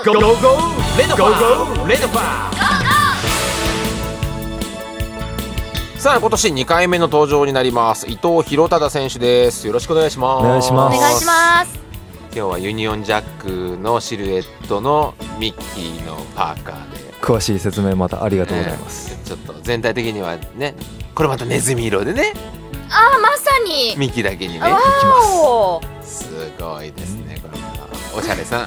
ゴーゴーレドファーレドファー。さあ今年2回目の登場になります伊藤博忠選手です。よろしくお願いします。 お願いします。 お願いします。 今日はユニオンジャックのシルエットのミッキーのパーカーで詳しい説明またありがとうございます、 ちょっと全体的にはねこれまたネズミ色でねあーまさにミッキーだけにねわーすごいですね、これまたおしゃれさん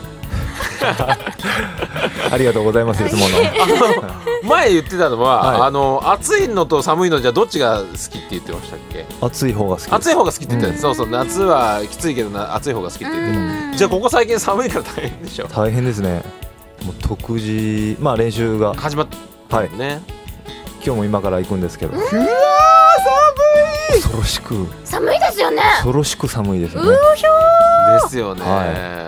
ありがとうございます。いつもの前言ってたのは、 はい、 暑いのと寒いのじゃどっちが好きって言ってましたっけ。 暑い方が好きです。 暑い方が好きって言ってた、そうそう、夏はきついけど暑い方が好きって言ってた。じゃあここ最近寒いから大変でしょ。 大変ですね。もう特次、まあ練習が始まったね、はい、 今日も今から行くんですけど、うわー寒い、恐ろしく寒いですよね。 恐ろしく寒いですね。 ですよね、はい、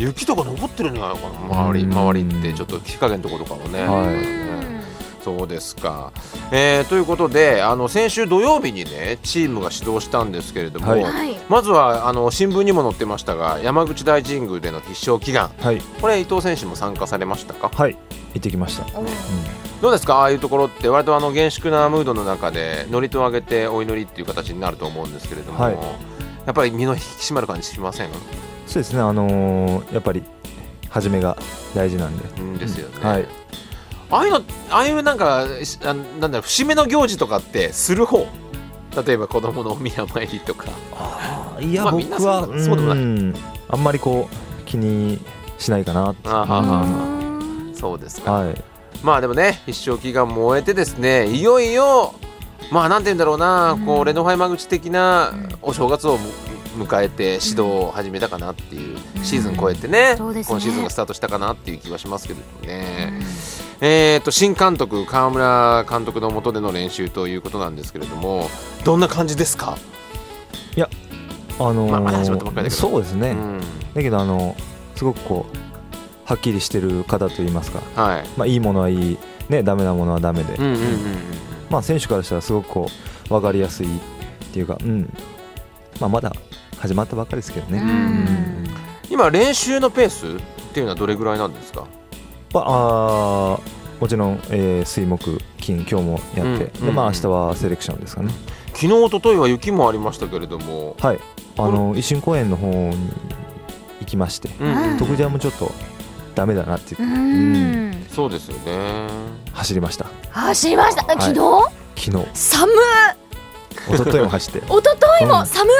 雪とか残ってるんじゃないかな、周りってちょっと日陰のところとかもね、はい、そうですか、ということで先週土曜日にねチームが始動したんですけれども、はい、まずは新聞にも載ってましたが山口大神宮での必勝祈願、はい、これ伊藤選手も参加されましたか。はい、 行ってきました、 どうですか、ああいうところって割と厳粛なムードの中で祝詞を上げてお祈りっていう形になると思うんですけれども、はい、やっぱり身の引き締まる感じしません？ そうですね、やっぱり始めが大事なんで、 ですよね、 はい、 ああいうなんかなんだろう、節目の行事とかってする方、例えば子供のお宮参りとか。 いや、僕はそうでもない、あんまりこう気にしないかなって。 そうですか、 はい、 まあでもね必勝祈願も終えてですね、いよいよまあなんて言うんだろうな、こうレノファ山口的なお正月を迎えて指導を始めたかなっていう、シーズン超えてね、今シーズンがスタートしたかなっていう気はしますけどね。新監督川村監督の下での練習ということなんですけれども、どんな感じですか？ いや、 まだ始まったばっかりだけど、 そうですね、だけどすごくこうはっきりしてる方といいますか、はい、いいものはいい、ね、ダメなものはダメで、選手からしたらすごくこう分かりやすいっていうか、まだ始まったばっかりですけどね。 今練習のペースっていうのはどれぐらいなんですか？ もちろん、水木金今日もやって、で明日はセレクションですかね。 昨日一昨日は雪もありましたけれども、 はい、維新公園の方に行きまして、徳次はもうちょっとダメだなって言って、 そうですよね、走りました。 昨日寒い。 一昨日も走って一昨日も寒い、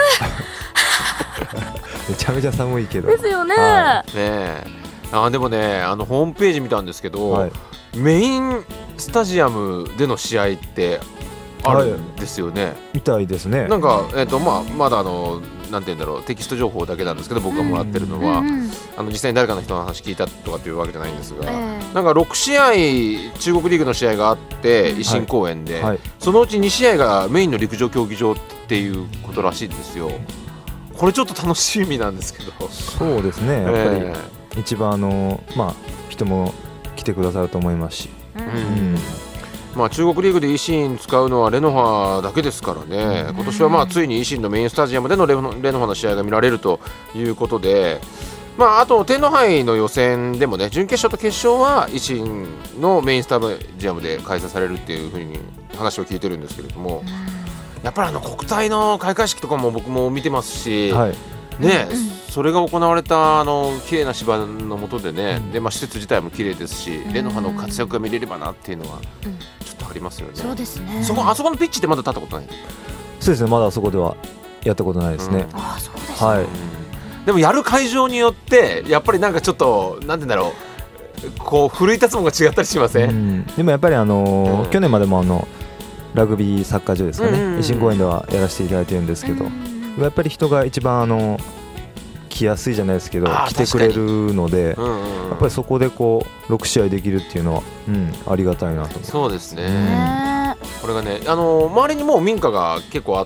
めちゃめちゃ寒いけどですよね、 でもねホームページ見たんですけど、メインスタジアムでの試合ってあるんですよね、 みたいですね。 なんか、まだなんて言うんだろう、テキスト情報だけなんですけど、僕がもらってるのは、実際に誰かの人の話聞いたとかっていうわけじゃないんですが、なんか6試合中国リーグの試合があって維新公園で、そのうち2試合がメインの陸上競技場っていうことらしいんですよ。これちょっと楽しみなんですけど。 そうですね、やっぱり一番人も来てくださると思いますし、中国リーグで維新使うのはレノファだけですからね、今年はついに維新のメインスタジアムでのレノファの試合が見られるということで、あと天皇杯の予選でもね、準決勝と決勝は維新のメインスタジアムで開催されるっていうふうに話を聞いてるんですけれども、やっぱり国体の開会式とかも僕も見てますし、それが行われた綺麗な芝の下でね、で施設自体も綺麗ですし、レノファの活躍が見れればなっていうのはちょっとありますよね。 そうですね。 あそこのピッチってまだ立ったことない？ そうですね、まだあそこではやったことないですね。 そうですね。 でもやる会場によってやっぱりなんかちょっとなんて言うんだろう、こう奮い立つものが違ったりしません？ でもやっぱり去年までもラグビーサッカー場ですかね、維新公園ではやらせていただいてるんですけど、やっぱり人が一番来やすいじゃないですけど来てくれるので、やっぱりそこでこう6試合できるっていうのは、ありがたいなと思って。 そうですね、これがね周りにもう民家が結構あって、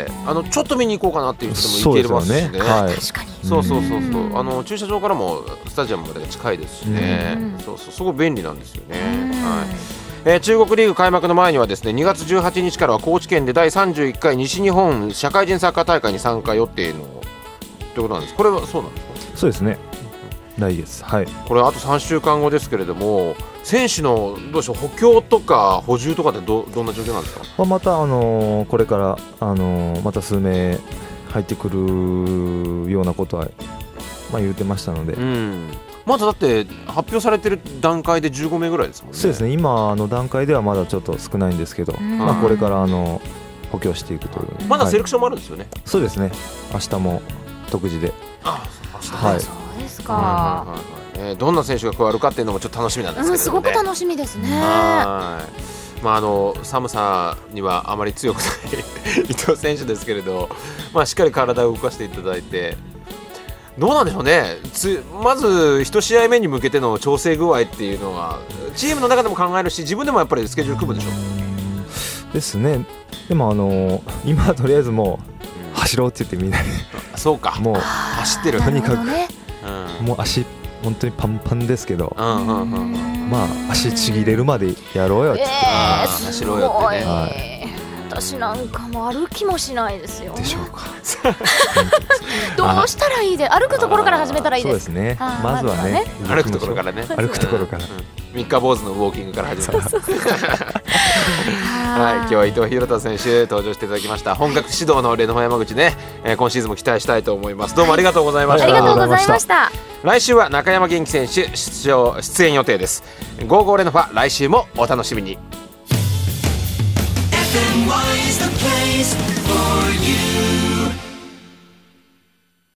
ちょっと見に行こうかなっていう人も行けますしね。 確かにそう駐車場からもスタジアムまでが近いですしね、すごい便利なんですよね。中国リーグ開幕の前にはですね、2月18日からは高知県で第31回西日本社会人サッカー大会に参加予定のということなんです。これはそうなんですか？ そうですね。 来月、はい、 これあと3週間後ですけれども、選手のどうでしょう、補強とか補充とかって どんな状況なんですか？ また、これから、また数名入ってくるようなことは、言ってましたので、うん、 まだだって発表されてる段階で15名ぐらいですもんね。 そうですね、今の段階ではまだちょっと少ないんですけど、これから補強していくという、 まだセレクションもあるんですよね。 そうですね、明日も独自で。 明日、 はい、そうですか。 どんな選手が加わるかっていうのもちょっと楽しみなんですけどね。 すごく楽しみですね。 寒さにはあまり強くない伊藤選手ですけれど、しっかり体を動かしていただいて、どうなんでしょうね。まず1試合目に向けての調整具合っていうのはチームの中でも考えるし、自分でもやっぱりスケジュール組むでしょう。 ですね。でも今とりあえずもう走ろうって言ってみんなでそうか、 もう走ってる、 とにかく、もう足本当にパンパンですけど、足ちぎれるまでやろうよって、 走ろうよってね。私なんかも歩きもしないですよ。 でしょうか。 どうしたらいいで、歩くところから始めたらいいです。 そうですね。まずはね、 歩くところからね。 歩くところから。 三日坊主のウォーキングから始めます。はい、今日は伊藤弘太選手登場していただきました。本格指導のレノファ山口ね、今シーズンも期待したいと思います。どうもありがとうございました。 ありがとうございました。 来週は中山元気選手出演予定です。ゴーゴーレノファ、来週もお楽しみに。FM is the place.